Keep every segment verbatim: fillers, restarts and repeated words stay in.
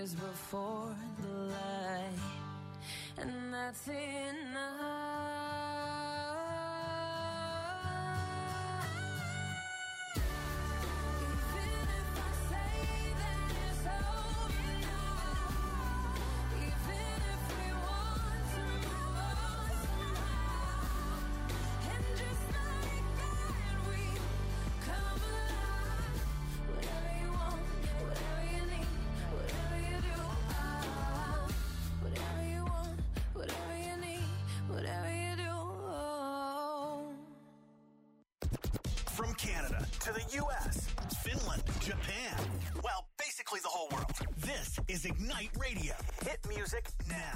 is before the light, and that's enough. From Canada to the U S, Finland, Japan, well, basically the whole world. This is Ignite Radio. Hit music now.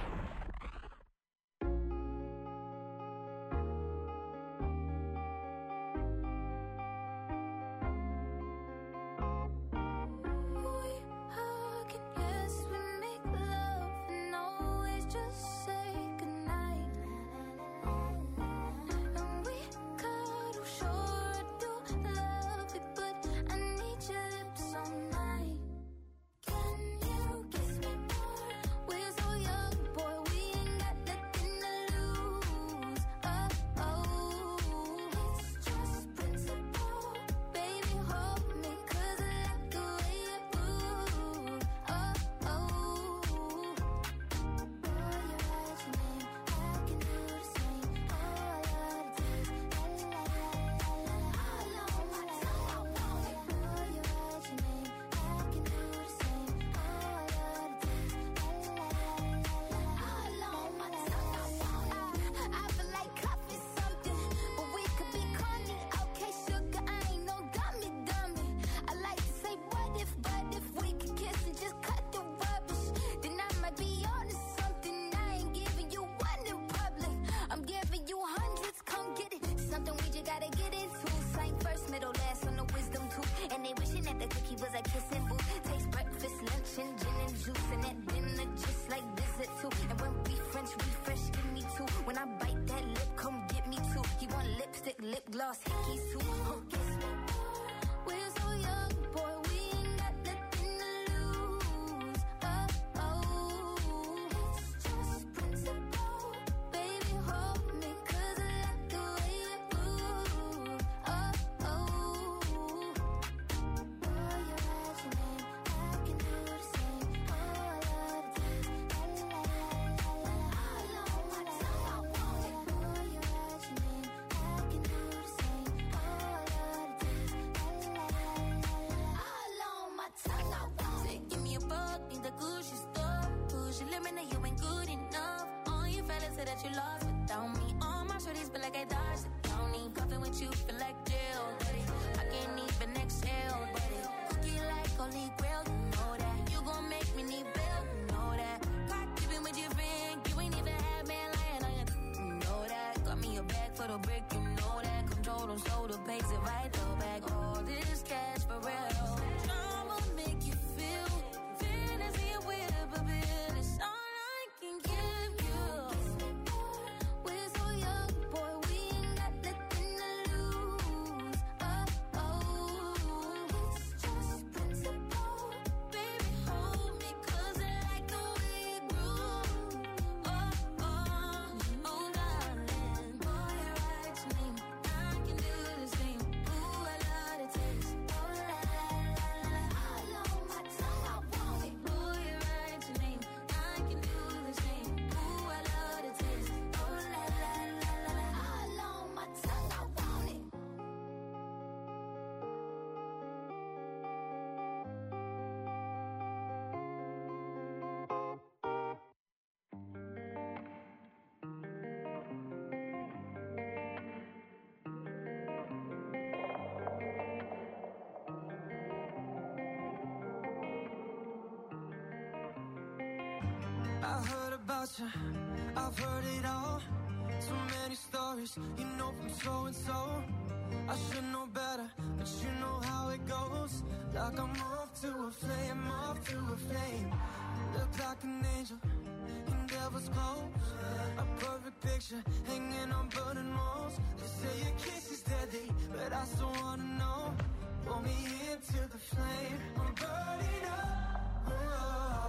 I heard about you, I've heard it all. So many stories, you know from so and so. I should know better, but you know how it goes. Like I'm off to a flame, off to a flame. Look like an angel in devil's clothes. A perfect picture hanging on burning walls. They say your kiss is deadly, but I still wanna know. Pull me into the flame, I'm burning up. Oh.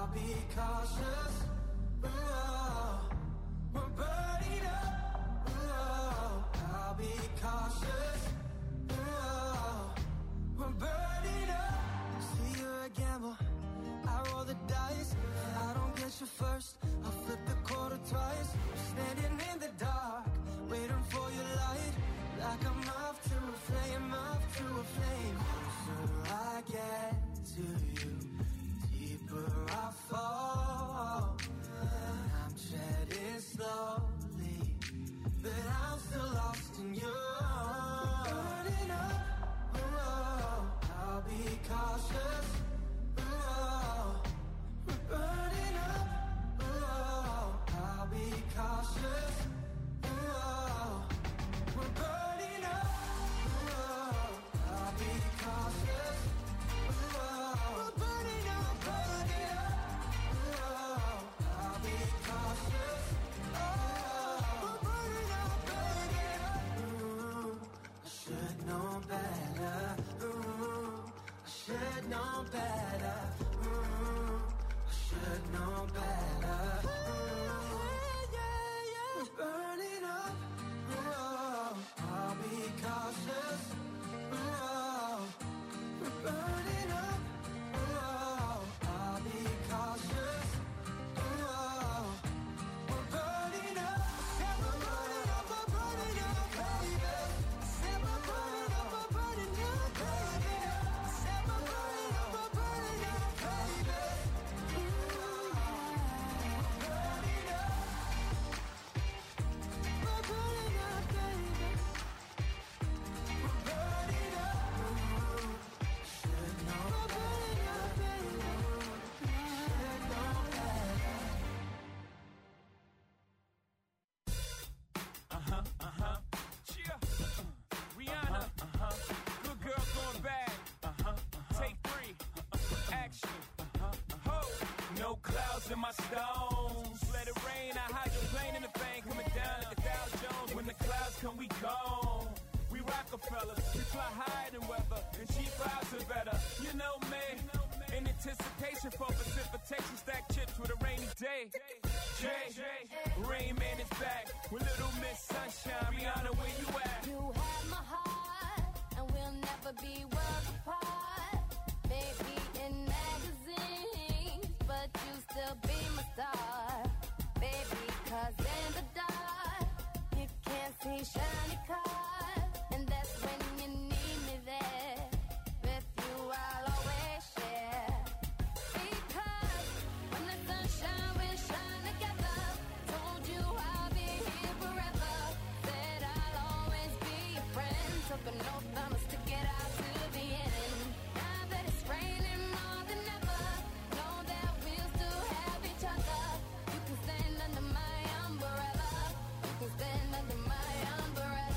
I'll be cautious. Ooh, we're burning up. Ooh, I'll be cautious. Ooh, we're burning up. See, you're a gamble. I roll the dice. I don't get you first. I'll flip the quarter twice. Standing in the dark, waiting for your light. Like I'm off to a flame, off to a flame. So I get to you, deeper I fall. I'm treading slowly, but I'm still lost in you. Burning up, oh, I'll be cautious. Oh, we're burning up, oh, I'll be cautious. Oh, we're burning up, oh, I'll be cautious. Oh, we're burning up, burning up, oh, I'll be cautious. Oh, we're burning up, burning up. Ooh, I should know better. Ooh, I should know better. Ooh, I should know better. Ooh, yeah, yeah. We're burning up. Ooh, I'll be cautious. Ooh, we're burning up. Ooh, I'll be cautious. Ooh, we're burning up. Yeah, we're burning up. We're burning up, baby. Yeah, we're burning up. We're burning up, baby. Yeah, we're burning up. We're burning up, baby. Ooh, we're burning up. We're burning up, baby. We're burning up. Ooh, should know. We're burning up, baby. Should know better. Uh-huh, uh-huh. Cheer. Rihanna. Uh-huh. Good girl going bad. Uh-huh, uh-huh. Take three. Uh-huh. Action. Uh-huh, uh-huh. Ho. No clouds in my stones. Let it rain. I hydroplane in the bank. Coming down like the Dow Jones. When the clouds come, we gone. We Rockefellers. We fly higher than weather. And cheap vibes are better. You know me. In anticipation for precipitation. Stack chips with a rainy day. Jay, Rain Man is back with Little Miss Sunshine. Rihanna, where you at? You have my heart, and we'll never be worlds apart. Maybe in magazines, but you still be my star. Baby, 'cause in the dark, you can't see shiny cars. And that's when you need me there. With you, I'll always share. Because when the sunshine will shine together, told you I'll be here forever. Said I'll always be your friend. Took an oath, I'ma stick it out to the end. Now that it's raining more than ever, know that we'll still have each other. You can stand under my umbrella. You can stand under my umbrella.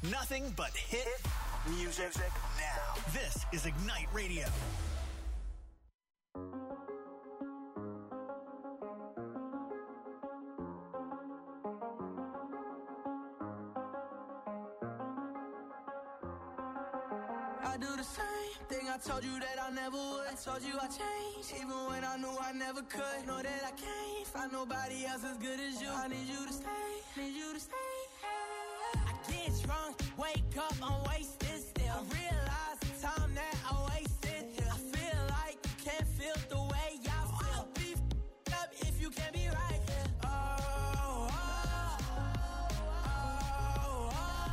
Nothing but hit music now. This is Ignite Radio. I do the same thing I told you that I never would. I told you I changed, even when I knew I never could. Know that I can't find nobody else as good as you. I need you to stay, need you to stay. I get drunk, wake up, I'm wasted still. I realize the time that I wasted here. I feel like you can't feel the way I feel. I'll be f***ed up if you can't be right here. Oh, oh, oh, oh,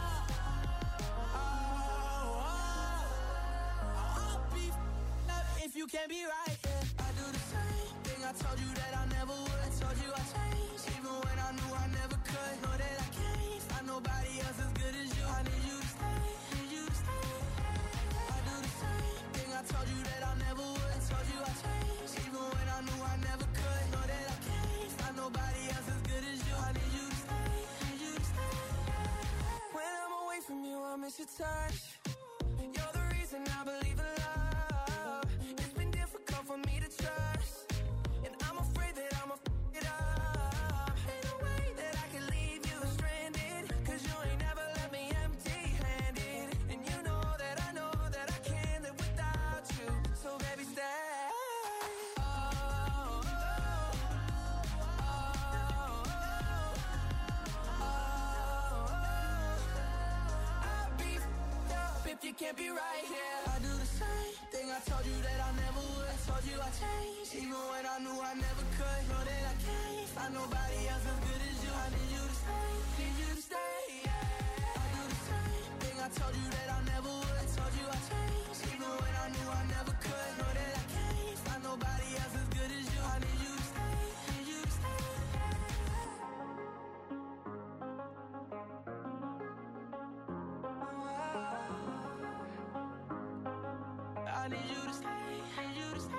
oh, oh. I'll be f***ed up if you can't be right here. I do the same thing I told you that I never would. I told you I changed, even when I knew I never could. Know that I can't find nobody else as good as you. I need you to stay, need you to stay. I do the same thing I told you that I never would. I told you I changed, even when I knew I never could. Know that I can't find nobody else as good as you. I need you to stay, need you to stay. When I'm away from you, I miss your touch. You're the reason I believe in love. It's been difficult for me to trust, and I'm afraid that I'ma f*** it up. Ain't no way that I can leave you stranded, cause you ain't never left me empty-handed. And you know that I know that I can't live without you. So baby, stay. Oh, oh, oh, oh, oh. I'll be f***ed up if you can't be right here. I do the same thing I told you that I never would. I told you I changed, even when I knew I never could. Know that I can't find nobody else as good as you. I need you to stay, need you to stay. I do the same thing I told you that I never would. I told you I changed, even when I knew I never could. Know that I can't find nobody else as good as you. I need you to stay, need you to stay. I need you to stay, need you to stay.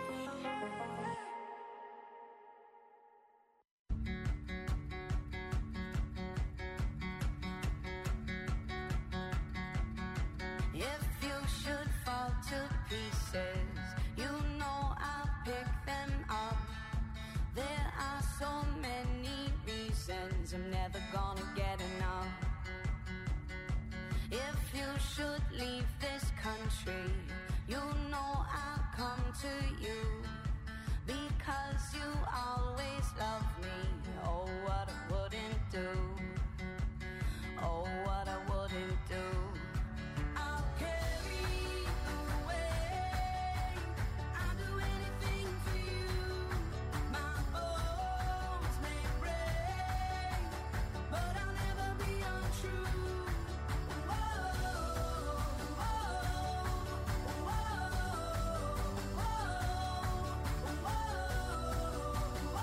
If you should fall to pieces, you know I'll pick them up. There are so many reasons I'm never gonna get enough. If you should leave this country, you know I'll come to you, because you always love me. Oh, what I wouldn't do. Oh, what I wouldn't do. I'll carry you away. I'll do anything for you. My bones may break, but I'll never be untrue. Whoa, whoa, whoa, whoa, whoa.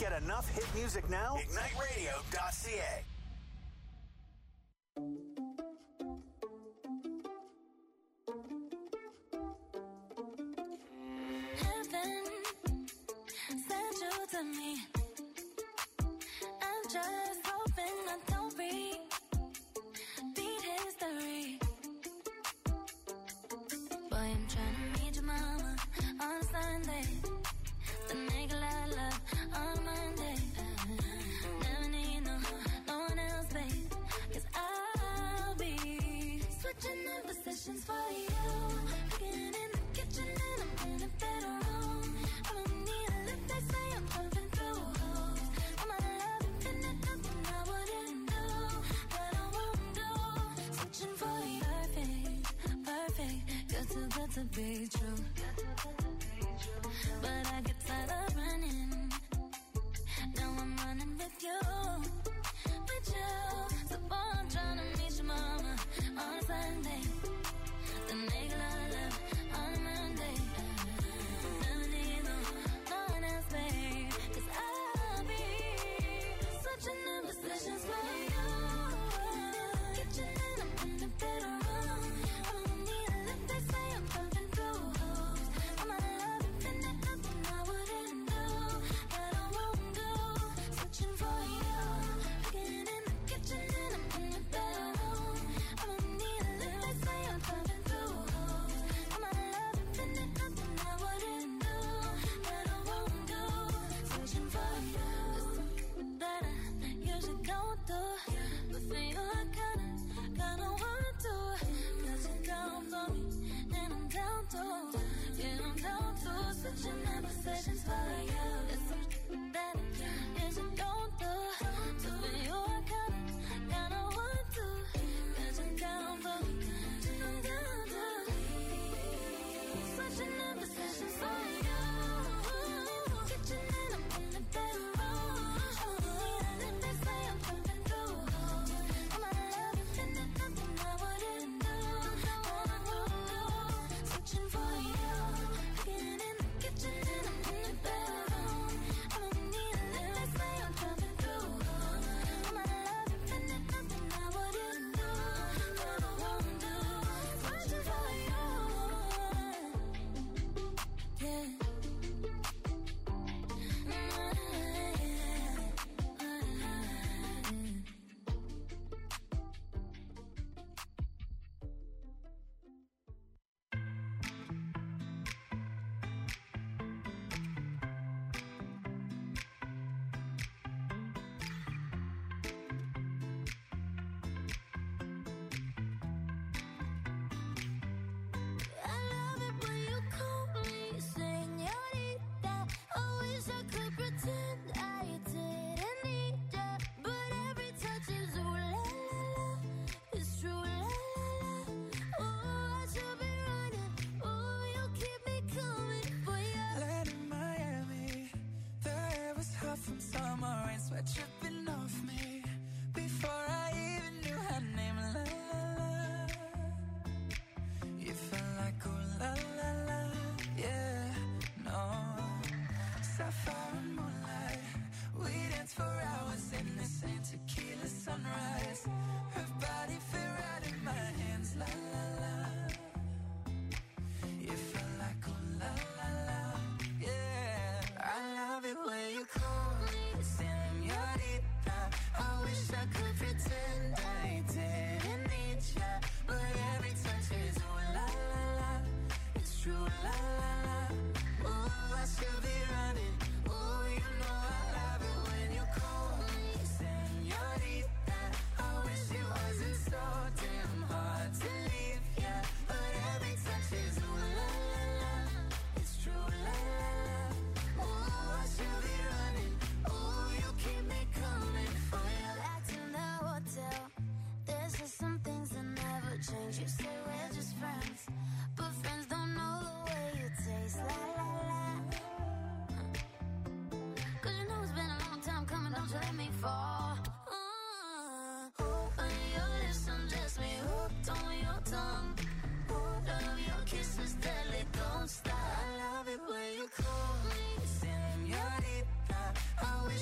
get enough hit music now? ignite radio dot c a. Heaven sent you to me. I'm just hoping I don't repeat history. Boy, I'm trying to meet your mama on Sunday. The nigga I love on Monday. Never need no, no one else, babe. Cause I'll be switching up positions for you. Cooking in the kitchen and I'm in the bedroom. I don't need a lip, they say I'm pumping through holes. I'm out of love, infinite, nothing I wouldn't do, that I won't do. Switching for you, perfect, perfect. You're too good to be true. But I get tired of running. Now I'm running with you, with you. So boy, I'm trying to meet your mama on Sunday. The nigga I love on Monday. Never need no, no one else, babe. Cause I'll be switching up positions for you. Kitchen and I'm in the bedroom. I don't need a lip, they say I'm pumping through holes. I'm out of love, infinite, nothing I wouldn't do, that I won't do. Switching for you. Cooking in the kitchen and I'm in the bedroom. I don't need a lip, they say I'm pumping through holes. I'm out of love, infinite, nothing I wouldn't do, that I won't do. Switching for you. Something that I usually don't do, but for you I kinda, kinda want to. Cause you're down for me, and I'm down too. Yeah, I'm down to switching up positions for you. It's something that I usually don't do, so for you I kinda, kinda want to. Cause you're down for me, and I'm down to. Switching up positions for you. Kitchen and I'm in the bedroom. Oh, and they say I'm pumping through holes. I'm out of love, infinite, nothing I wouldn't do, that I won't do. Switching for you. Cooking in the kitchen and I'm in the bedroom. I don't need a lip, they say I'm pumping through holes. I'm out of love, infinite, nothing I wouldn't do, that I won't do. Switching for you. Yeah. I love it when you call me señorita. I wish I could pretend I didn't need ya, but every touch is ooh la la la. It's true la la la. Oh, I should be running. Oh, you keep me coming for ya. Land in Miami, the air was hot from summer rain, sweat dripping off me before I even knew her name. La la la, you felt like ooh la la la, yeah, no. Sapphire and moonlight, we danced for hours in the same tequila sunrise. Her body fit right in my hands, la la la. You felt like ooh la la la, yeah. I love it when you call me señorita. I wish I could pretend I didn't need ya, but every touch is ooh la la la. It's true la la la. Ooh, I should be running. Ooh, you know I love it when you call me señorita. I wish it wasn't so damn hard to leave ya, but every touch is ooh la la la. It's true la la la. Ooh, I should be running. Ooh, you keep me coming for ya. Back to the hotel. There's just some things that never change. You say we're just friends, but friends don't know the way you taste. La la la. Cause you know it's been a long time coming. Don't you let me fall. Uh, on your lips, undress me. Hooked on your tongue. Love your kisses deadly. Don't stop. I love it when you call me señorita. I wish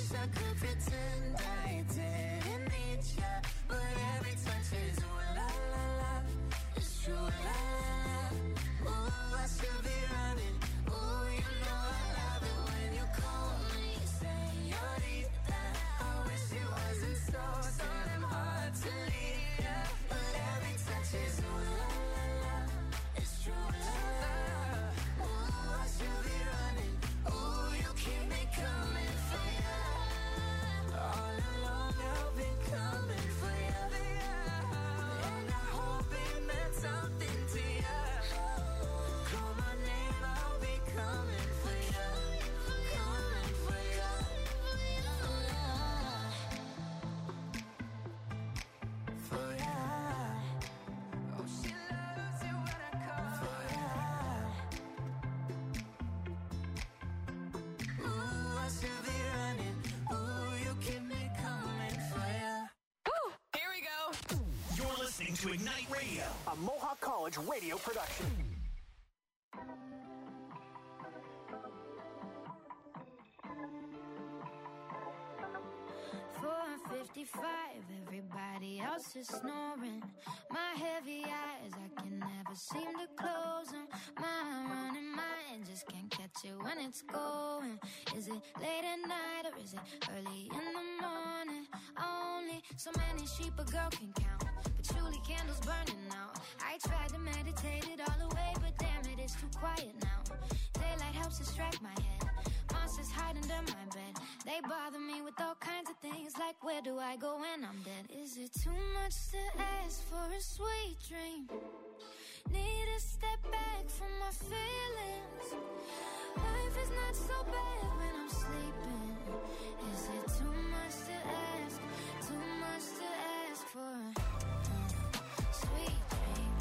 to Ignite Radio, a Mohawk College radio production. four fifty-five, everybody else is snoring. My heavy eyes, I can never seem to close them. My running mind just can't catch it when it's going. Is it late at night or is it early in the morning? Only so many sheep a girl can count, patchouli candles burning out. I tried to meditate it all away, but damn it, it's too quiet now. Daylight helps distract my head. Monsters hide under my bed. They bother me with all kinds of things, like where do I go when I'm dead? Is it too much to ask for a sweet dream? Need to step back from my feelings. Life is not so bad when I'm sleeping. Is it too much to ask? Too much to ask for a uh, sweet dream?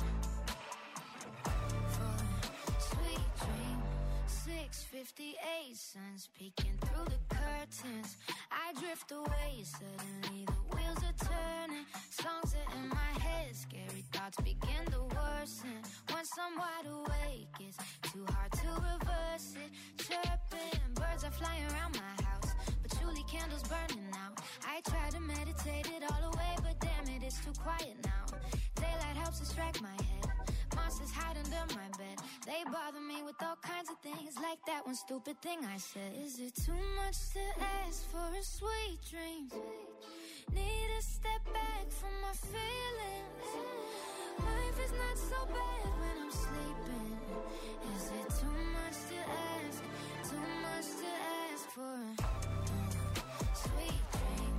For a sweet dream. six fifty-eight, sun's peeking through the curtains. I drift away, suddenly the wheels are turning. Songs are in my head, scary thoughts begin to worsen. Once I'm wide awake, it's too hard to reverse it. Chirping, birds are flying around my house, patchouli candles burning out. I try to meditate it all away, but damn it, it's too quiet now. Daylight helps distract my head. Monsters hide under my bed. They bother me with all kinds of things, like that one stupid thing I said. Is it too much to ask for a sweet dream? Need to step back from my feelings. Life is not so bad when I'm sleeping. Is it too much to ask? Too much to ask for a uh, sweet dream?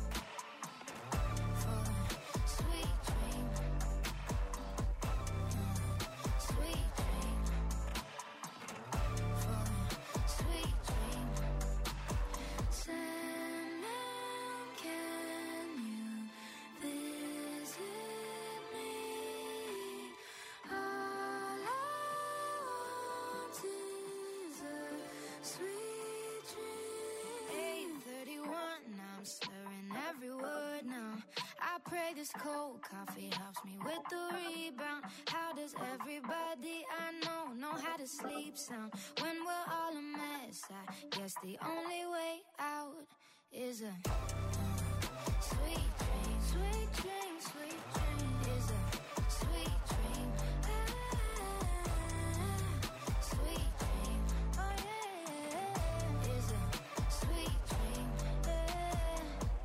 For a sweet dream. Sweet dream. For a sweet dream. Sandman, can you visit me? All I want is a sweet dream. eight thirty-one, I'm slurring every word now. I pray this cold coffee helps me with the rebound. How does everybody I know know how to sleep sound when we're all a mess? I guess the only way out is a uh, sweet dream, sweet dream, sweet dream. Is a sweet dream, ah, sweet dream. Oh yeah, is a sweet dream, yeah.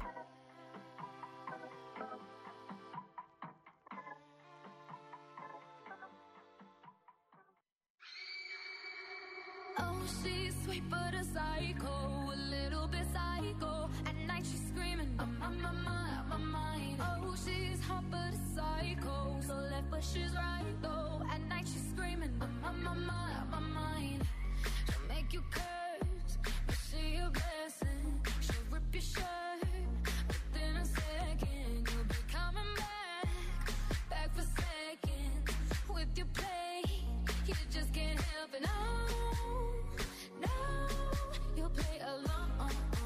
Oh, she's sweet but a psycho, a little bit psycho. At night she's screaming, I'm on my mind, my mind. Oh, she's hot but a psycho, so left but she's right though. At night she's screaming, I'm on my mind, my mind. She'll make you curse, but she a blessing. She'll rip your shirt within a second. You'll be coming back, back for seconds with your play. You just can't help it, no, no. You'll play along.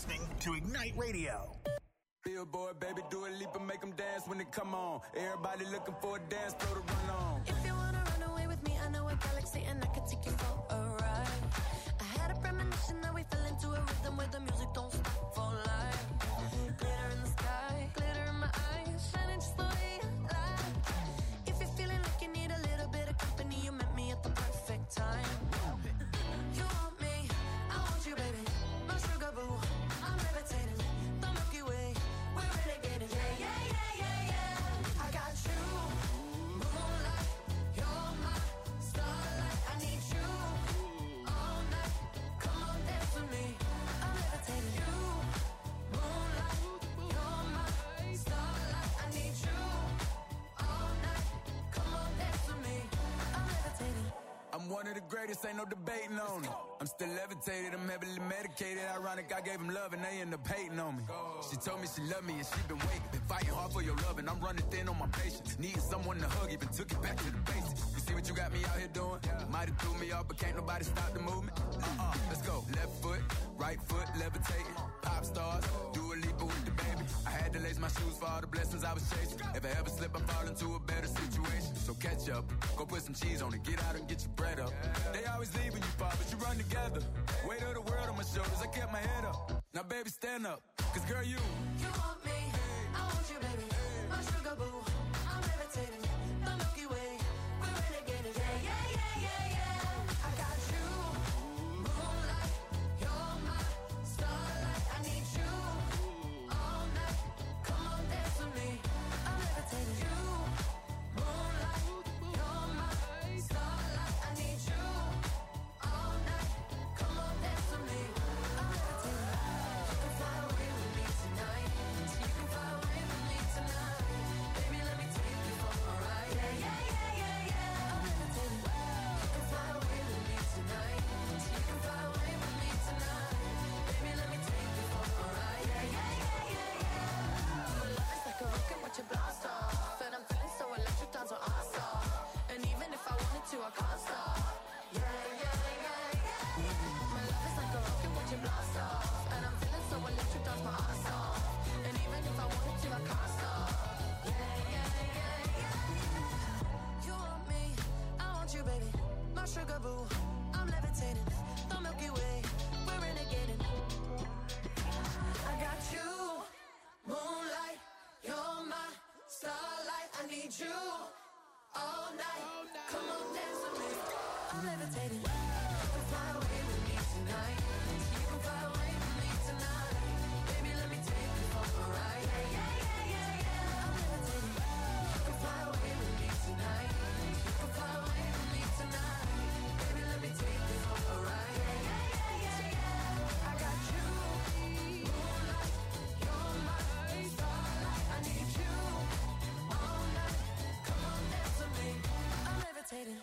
listening to Ignite Radio. Billboard, baby, do a leap and make them dance when they come on. Everybody looking for a dance floor to run on. If you wanna run away with me, I know a galaxy and I can take you for a ride. I had a premonition that we fell into a rhythm where the music don't stop for life. Glitter in the sky, glitter in my eyes, shining just the way I like. If you're feeling like you need a little bit of company, you met me at the perfect time. You want me, I want you, baby. My sugar boo, I'm levitating. The Milky Way, we're renegading. Yeah, yeah, yeah, yeah, yeah. I got you, moonlight. You're my starlight. I need you all night. Come on, dance with me. I'm levitating. You, moonlight. You're my starlight. I need you all night. Come on, dance with me. I'm levitating. I'm one of the greatest, ain't no debating on it. I'm still levitated, I'm heavily medicated. Ironic, I gave him love and they end up hating on me. She told me she loved me and she been waiting. Been fighting hard for your love and I'm running thin on my patience. Needing someone to hug, even took it back to the basics. You see what you got me out here doing? Might have threw me off, but can't nobody stop the movement. Uh-uh, let's go. Left foot, right foot, levitating. Pop stars, do a leap with the baby. I had to lace my shoes for all the blessings I was chasing. If I ever slip, I fall into a better situation. So catch up, go put some cheese on it, get out and get your bread up. They always leaving you far, but you run together. Weight of the world on my shoulders, I kept my head up. Now baby, stand up, cause girl, you You want me, I want you, baby. My sugar boo, I'm levitating. The Milky Way, we're renegading. Yeah, yeah, yeah, yeah, yeah. I got you, moonlight. You're my starlight. I need you all night. Come on, dance with me. I'm levitating. You, moonlight. You're my starlight. I need you all night. Come on, dance with me. I'm levitating. You can fly away with me tonight. You can fly away with me tonight. Baby, let me take you for a ride. Yeah, yeah, yeah, yeah, yeah. I'm levitating. You can fly away with me tonight. You can fly away with me tonight. Baby, let me take you for a ride. Yeah, yeah, yeah, yeah, yeah. My love is like a rocket, watch it blast off. And I'm feeling so electric, dance on our stop. And even if I wanted to, I can't stop. Yeah, yeah, yeah, yeah. My love is like a rocket, watch it blast off. And I'm feeling so electric, dance my ass off. And even if I wanted to, I can't stop. Yeah, yeah, yeah, yeah. You want me, I want you, baby. My sugar boo, I'm levitating. The Milky Way, we're renegading. I got you, moonlight. You're my starlight. I need you all night. Come on, dance with me. I'm levitating. You can fly away with me tonight. You can fly away with me tonight. Baby, let me take you for a ride. Yeah, yeah, yeah, yeah, yeah. I'm levitating. You can fly away with me tonight. You can fly away with me tonight. Baby, let me take you for a ride. Yeah, yeah, yeah, yeah, yeah. I got you, moonlight. You're my starlight. I need you all night. Come on, dance with me. I'm levitating.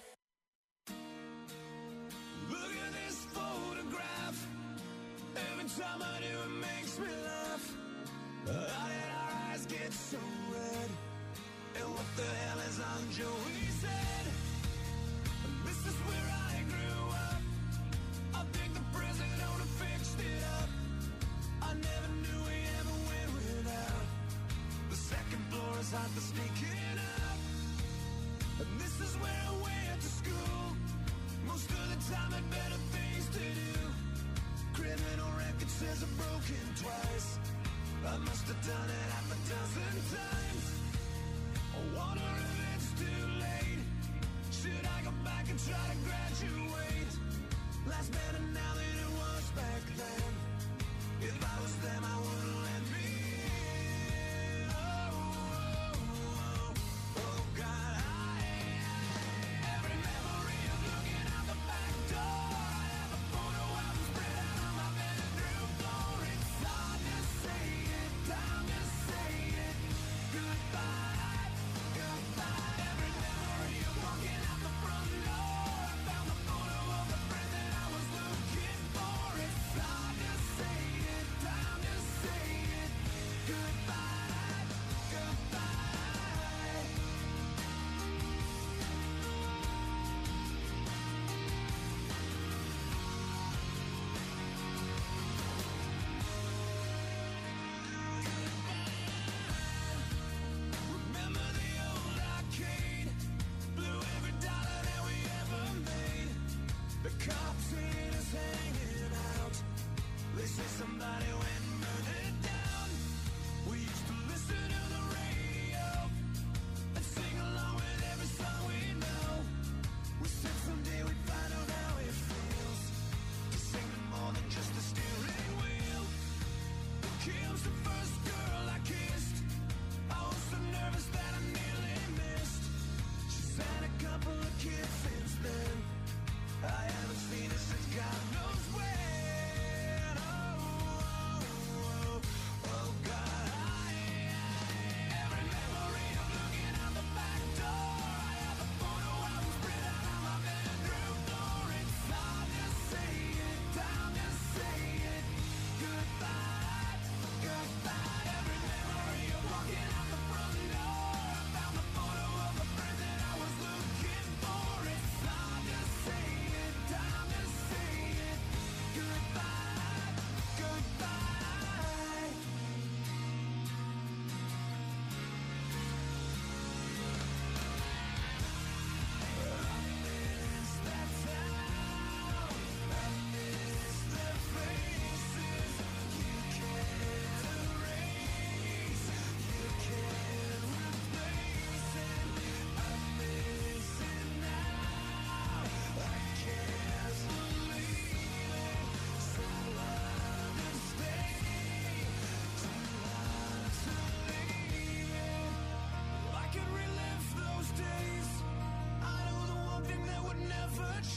look at this photograph. Every time I do, it makes me laugh. How did our eyes get so red? And what the hell is on Joey's head? This is where I grew up. I think the present owner fixed it up. I never knew we ever went without. The second floor is hot for sneaking up. And this is where I went to school. Most of the time had better things to do. Criminal record says I'm broken twice. I must have done it half a dozen times. I wonder if it's too late. Should I go back and try to graduate? Life's better now than it was back then. If I was them, I wouldn't let me in. Oh, oh, oh, oh, God, I every memory of looking out the back door. I have a photo album spread out on my bedroom floor. It's hard to say it, time to say it. Goodbye, goodbye. Every memory of walking out the front door. I found the photo of the friend that I was looking for.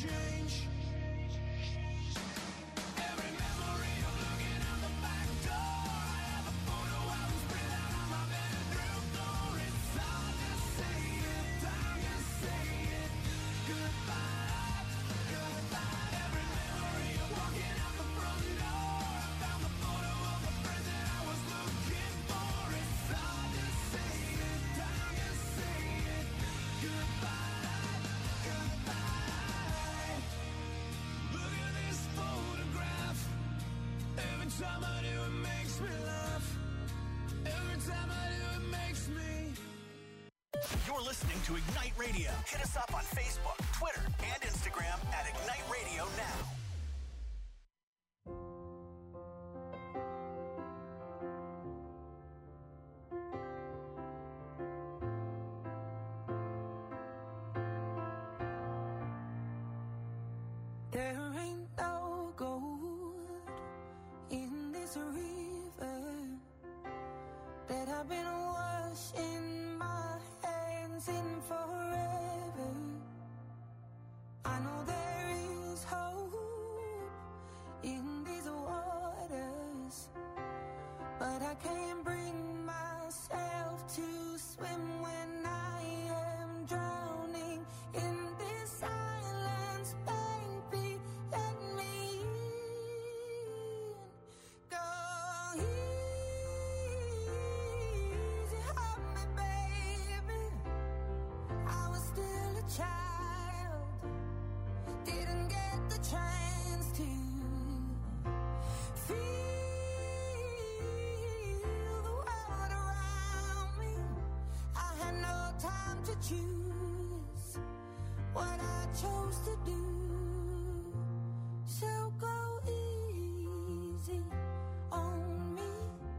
change. Every memory of looking out the back door. I have a photo album spread out on my bedroom floor. It's hard to say it, time to say it. Goodbye, goodbye. Every memory of walking out the front door. I found the photo of the friend that I was looking for. It's hard to say it, time to say it. Goodbye, goodbye. Look at this photograph. Every time I do it makes me laugh. Every time I do it makes me. You're listening to Ignite Radio. Hit us up on Facebook, Twitter, and Instagram at Ignite Radio Now. There ain't no gold in this river that I've been washing my hands in forever. I know there is hope in these waters, but I can't bring myself to swim when I am drowning in this silence. Baby, let me in. Go easy on me, baby. I was still a child, didn't get the chance to feel the world around me. I had no time to choose what I chose to do. So go easy on me.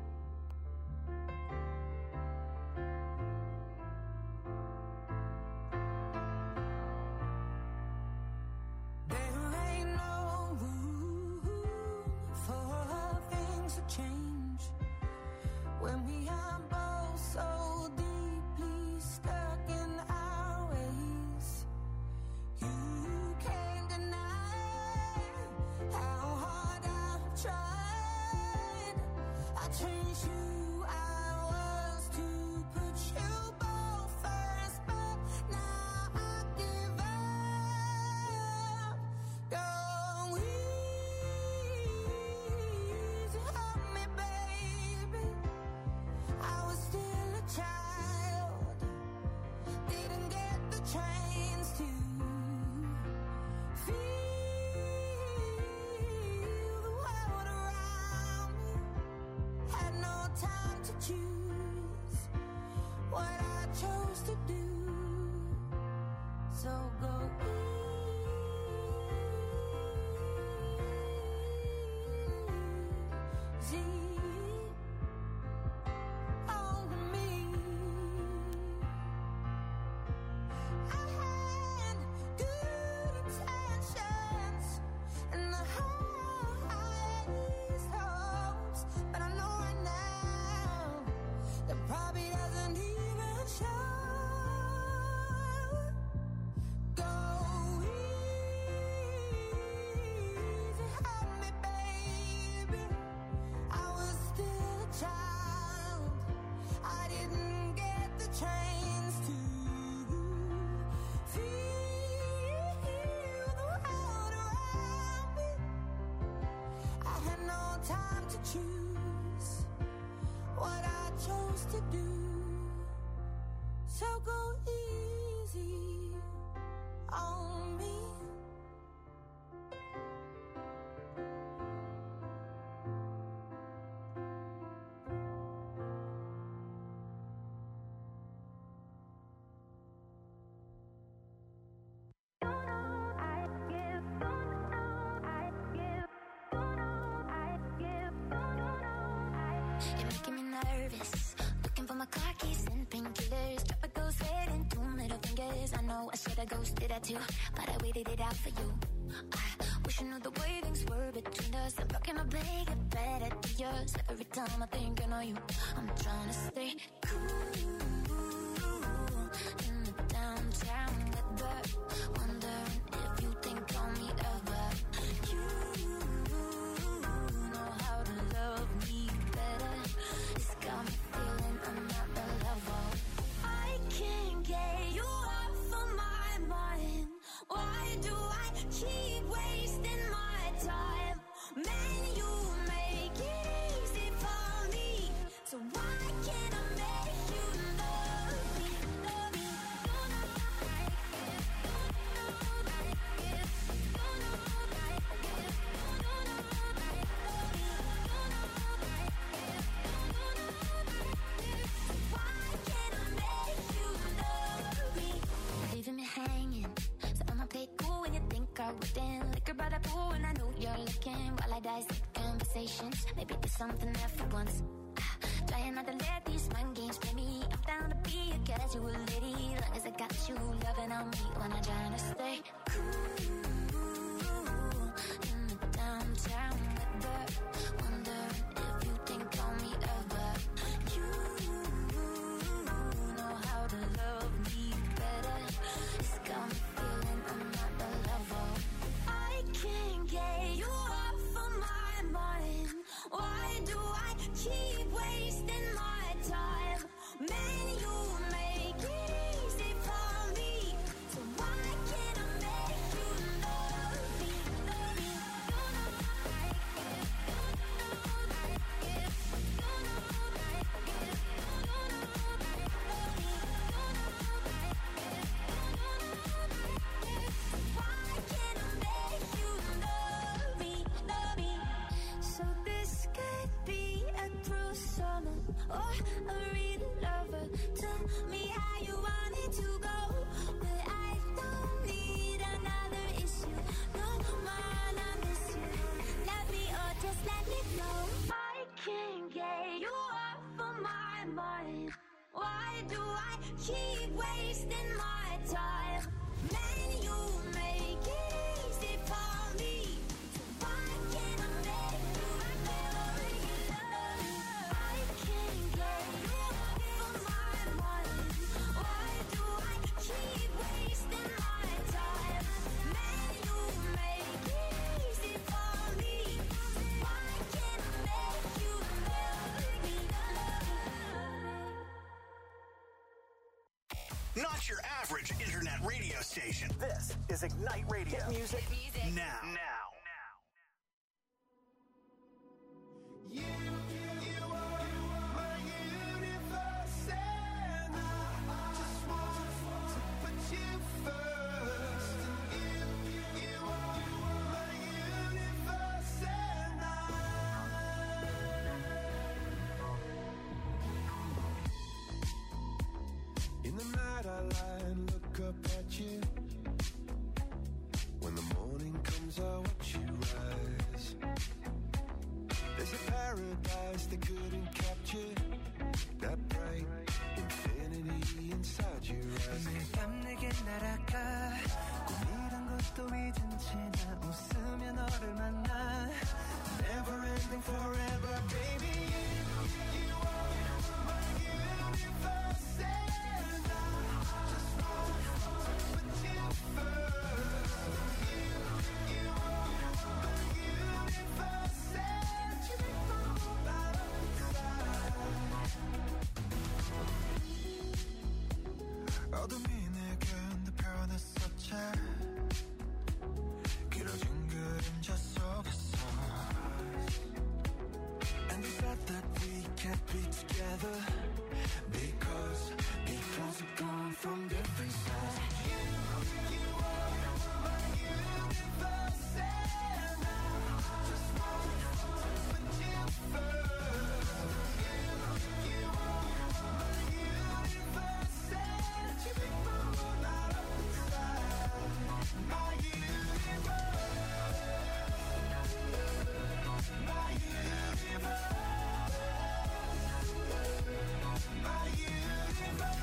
There ain't no room for things to change when we are both so deeply stuck in our ways. You can't deny how hard I've tried. I changed who I was to put you both first, but now I give up. Go easy on me, baby. I was still a child, didn't get the chance to feel the world around me. Had no time to choose what I chose to do. So go easy on me. I had good intentions and the highest hopes, but I know right now that probably doesn't even show. Go easy on me, baby. I was still a child, I didn't get the chance to feel the world around me. I had no time to choose what I chose to do. So go easy on me. You're making me nervous. Looking for my car keys and painkillers. Drop a ghost head and two middle fingers. I know I should have ghosted that too, but I waited it out for you. I wish I knew the way things were between us. I'm rocking my bed, get better to yours. Every time I think I know you, I'm trying to stay cool in the downtown weather. Wondering if you think I'm talking while I dissect conversations. Maybe there's something there for once. Ah, trying not to let these mind games play me. I'm down to be a casual lady, long as I got you loving on me when I'm trying to stay cool in the downtown weather. Wondering if you can call me ever. You know how to love me better. It's got me feeling I'm not the lover. I can't get you off of my mind. Why do I keep wasting my time? Man, you make it easy for me. So why can't I make you love me? Love me. You know I like it. You know I like it. You know I like it. You know I like it. Love me. You know I like it. You know I like it. Why can't I make you love me? Love me. So this could be a true summer or a real lover. Tell me how you want it to go, but I don't need another issue. No man, I miss you. Love me or just let me go. I can't get you off of my mind. Why do I keep wasting my time? Man, you make it easy for me. Why can't I make you love me? I can't get you off of my mind. Why do I keep wasting my time? Man, you make it easy for me. Why can't I make you love me? Not your average internet radio station. This is Ignite Radio. Hit music, now. Now. You, you are my universe, and I just want to put you first. You, you are my universe, and I. In the night I lie and look up at you. When the morning comes, I watch you rise. There's a paradise they couldn't capture. That bright infinity inside your eyes. 매일 밤 내게 날아가. 꿈이란 것도 잊은 채 나 웃으며 너를 만나. Never ending forever, baby. You, you are my universe, and I just want to put you first. You, you are my universe, and you make my whole life inside. 어둠이 내게 내 변했었지. 길어진 그림자 속에서. And you said that we can't be together because because we've gone from different sides. You, you are my universe, and I just want to put you first. You, you are my universe, and you make my whole life inside. My universe, my universe, my universe.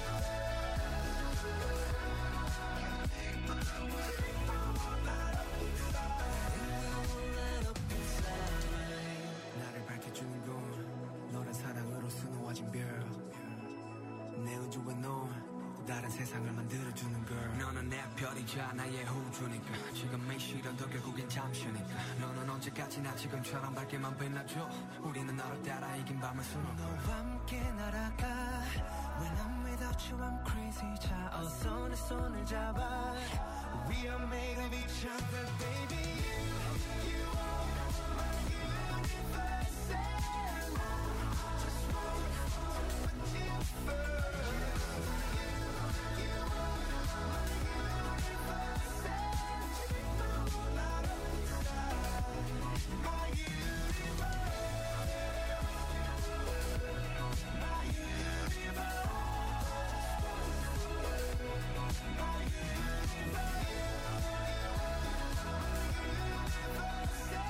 나를 밝혀주는 건 너란 사랑으로 수놓아진 별. 내 우주에 넌 또 다른 세상을 만들어주는 걸. 너는 내 별이자 나의 호주니까. 지금의 시련도 결국엔 잠시니까. 너는 언제까지나 지금처럼 밝게만 빛나줘. 우리는 너를 따라 이긴 밤을 수놓고 너와 함께 날아가. When I'm without you I'm crazy. 자 어서 내 손을 잡아. We are made of each other, baby. You, you are my universe, and I just want to put you first. You, you are my universe, and you make my whole life inside. My universe, my universe. My universe.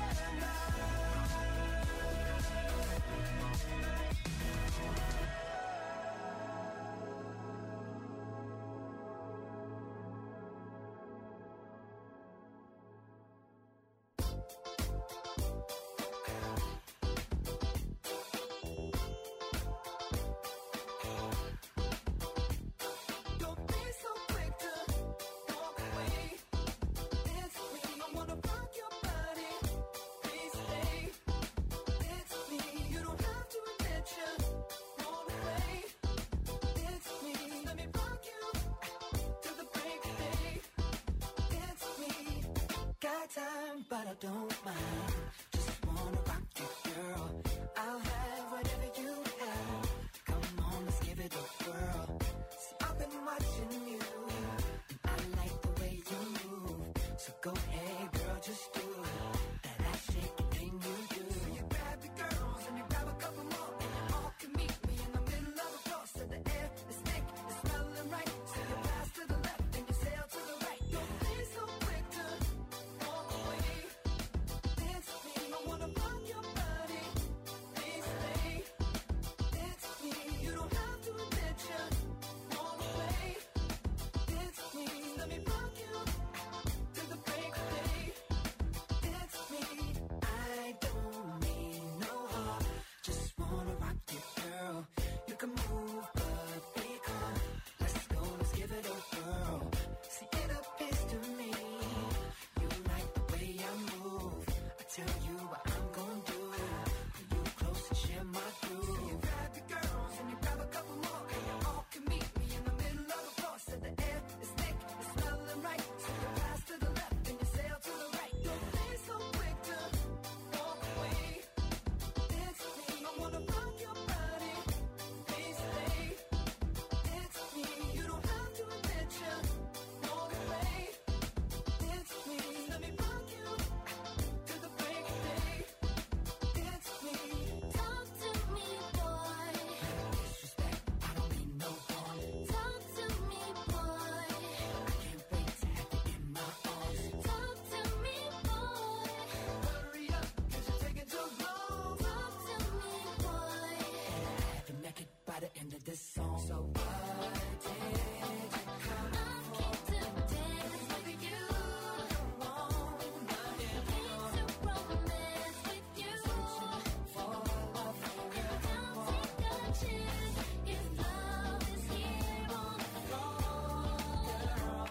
Go ahead, girl, just do it. That ass shaking thing you do. So you grab your girls and you grab a couple more, and you all can meet me in the middle of the floor. So the air is thick, it's smelling right. So you pass to the left and you sail to the right. Don't be so quick to walk away. Dance with me, I wanna rock your body. Please stay. Dance with me, you don't have to admit you walk away. Dance with me, let me rock you till the break of day. Dance with me, I don't mean no harm. Just wanna rock you, girl. You can move, but be calm. Let's go, let's give it a whirl. See, it appears to me you like the way I move. I tell you what I'm gonna do. Pull you close and share my groove. So you grab your girls and you grab a couple more, and you all can meet me in the middle of the floor. So the air is thick, it's smelling right. So you pass to the left and you sail to the right. Don't be so quick to walk away. Dance with me, I wanna rock your body. Please stay. Dance with me, you don't have to admit you walk away. Dance with me, let me rock you till the break of day. Dance with me. Talk to me, boy. Disrespect, I don't mean no harm. Talk to me, boy. I can't wait to have you in my arms. Talk to me, boy. Hurry up, cause you're taking too long. Talk to me, boy. I have you naked by the end of this song. So what did you come I came to dance with you. on? Came to romance with you. For love, girl. Don't take a chance if love is here on the floor.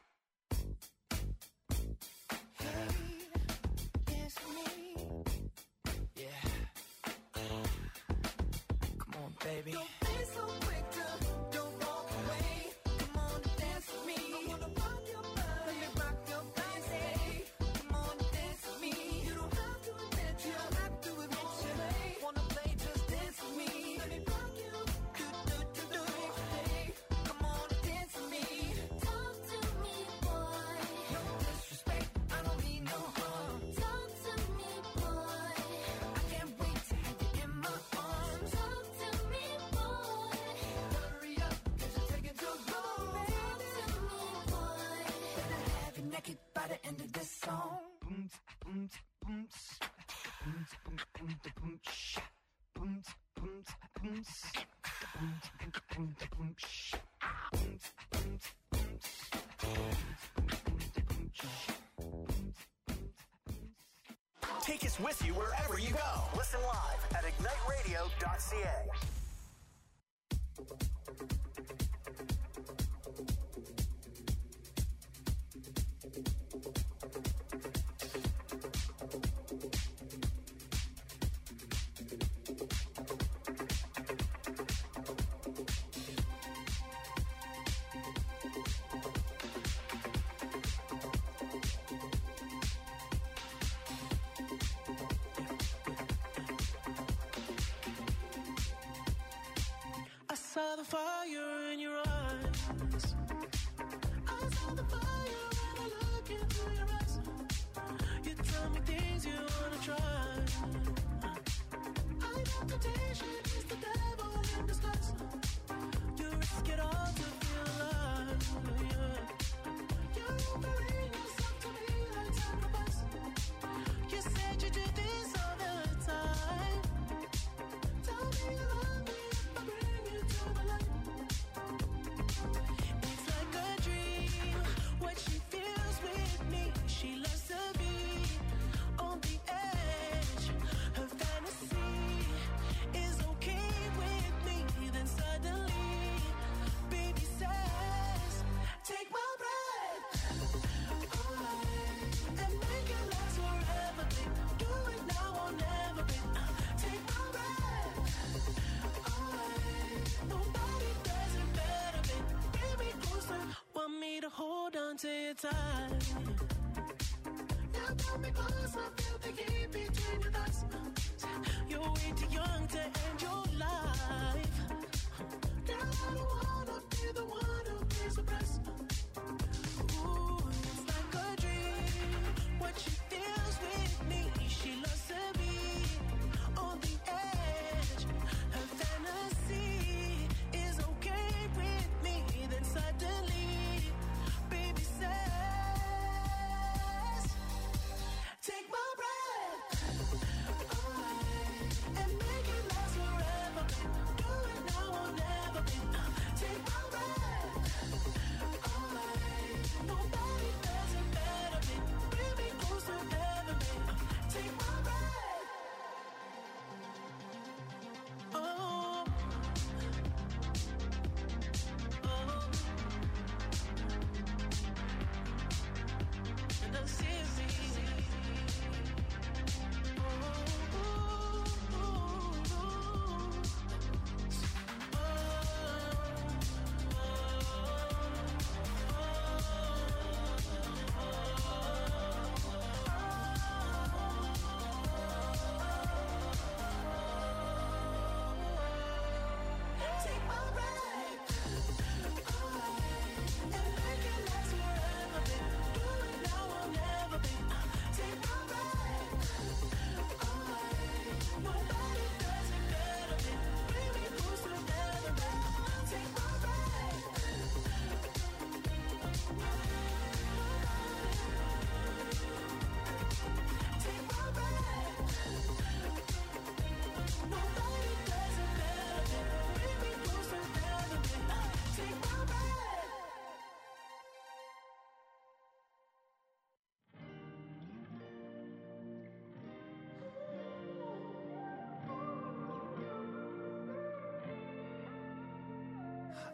Hey, it's me. Yeah. Come on, baby. Don't be so quick to don't walk away. Come on and dance with me. I wanna rock your body. Let me rock your body. Come on and dance with me. You don't have to admit you. don't have to admit you. Wanna play, just dance with me. Let me rock you. Do, do, do, do. Hey, come on and dance with me. Talk to me, boy. No disrespect, I don't mean no harm. Talk to me, boy. I can't wait to have you in my arms. Talk to me, boy. Hurry up, cause you're taking too long. Talk to me, boy. Better have you naked by the end of this song. Boom, boom, boom, boom, boom, boom, boom, sh- boom, boom, boom, s- boom, boom, boom, boom, sh- boom, boom, boom, s- boom, boom, boom, sh- boom, boom, boom. Take us with you wherever you go. Listen live at ignite radio dot c a. I saw the fire in your eyes. I saw the fire when I look into your eyes. You tell me things you wanna try. I know temptation is the devil in disguise. You risk it all to feel alive. Yeah. You're offering yourself to me like sacrifice. You said you do this all the time. Tell me you love me if I bring you to the light. It's like a dream what she feels with me. She loves to be on the edge. Her fantasy is okay with me. Then suddenly, baby says, take my breath away and make it last forever, babe. Do it now or never, babe. Take my breath away. Nobody does it better, babe. Bring me closer. Want me to hold on to your tight. Yeah, pull me close. I feel the heat between your thighs. You're way too young to end your life. Girl, I don't wanna be the one who pays the price. Ooh, it's like a dream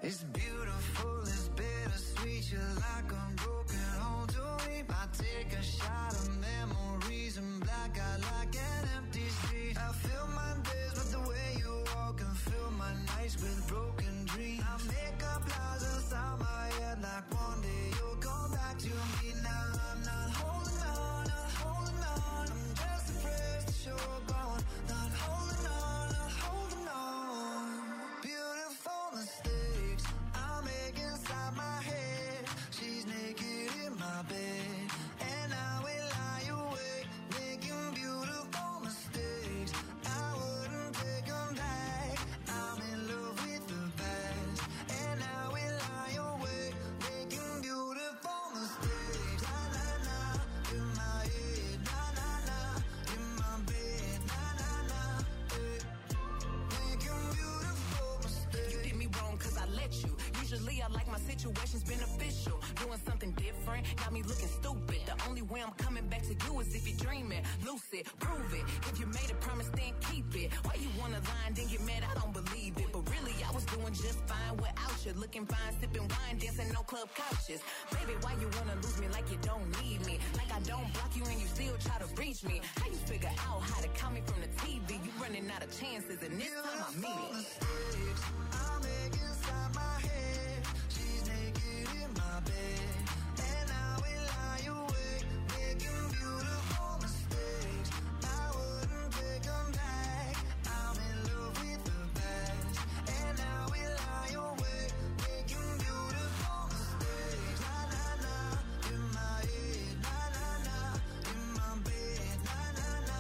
It's beautiful, it's bittersweet. You're like a broken home to me. I take a shot of memories and black out like an empty street. I fill my days with the way you walk and fill my nights with broken dreams. I make up lies inside my head like one day you'll come back to me. Now I'm not holding on, not holding on. I'm just afraid that you're gone. Not holding on, not holding on. Beautiful mistakes I make inside my head. She's naked in my bed, and I will lie awake, making beautiful mistakes. I wouldn't take them back. I'm in love with the past, and I will lie awake, making beautiful mistakes. Na na na, in my head, na na na, in my bed, na na na, eh. Making beautiful mistakes. You did me wrong cause I let you. Usually I like my situations beneficial. Doing something different, got me looking stupid. The only way I'm coming back to you is if you're dreaming. Lucid, prove it. If you made a promise, then keep it. Why you wanna lie and then get mad? I don't believe it. But really, I was doing just fine without you. Looking fine, sipping wine, dancing no club couches. Baby, why you wanna lose me like you don't need me? Like I don't block you and you still try to reach me. How you figure out how to call me from the T V? You running out of chances and this time I mean it. Mistakes I make inside my head. She's naked in my bed, and I will lie awake, making beautiful mistakes. I wouldn't take them back. I'm in love with the past, and I will lie awake, making beautiful mistakes. Na na na, in my head, na na na, in my bed, na na na,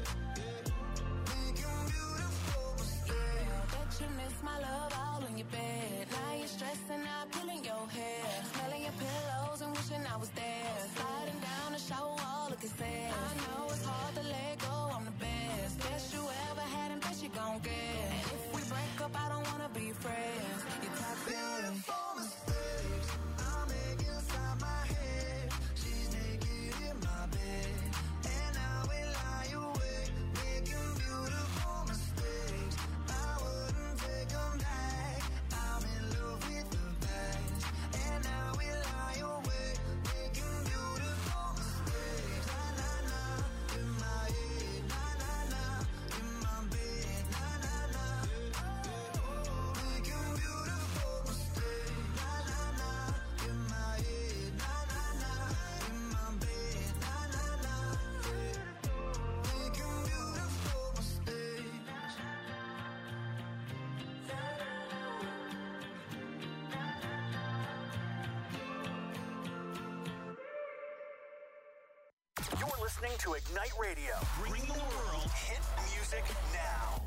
making beautiful mistakes. Bet you miss my love all in your bed. Now you're stressing out, pulling your hair, smelling your pillows and wishing I was there. Sliding down the shower wall, looking sad. I know it's hard to let go, I'm the best. Best you ever had and best you gon' get. And if we break up, I don't wanna be friends. You talk Beautiful mistakes I make inside my head. She's naked in my bed, and I will lie awake, making beautiful mistakes. I wouldn't take them back. I'm in love with the past, and I will lie awake, making beautiful mistakes. Na na na, in my head, na na na, in my bed, na na na, making beautiful mistakes. Na na na, in my head, na na na, in my bed, na na na, making beautiful mistakes. You're listening to Ignite Radio. Bring the world hit music now.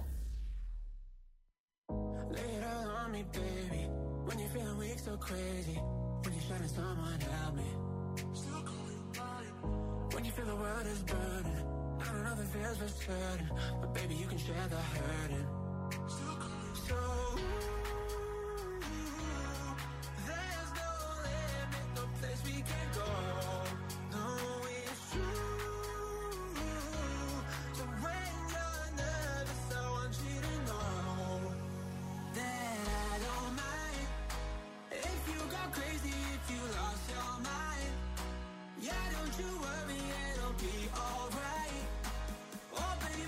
Lay it all on me, baby. When you're feeling weak, so crazy. When you're shining, someone help me. When you feel the world is burning, I don't know if it feels for certain, but baby, you can share the hurting. So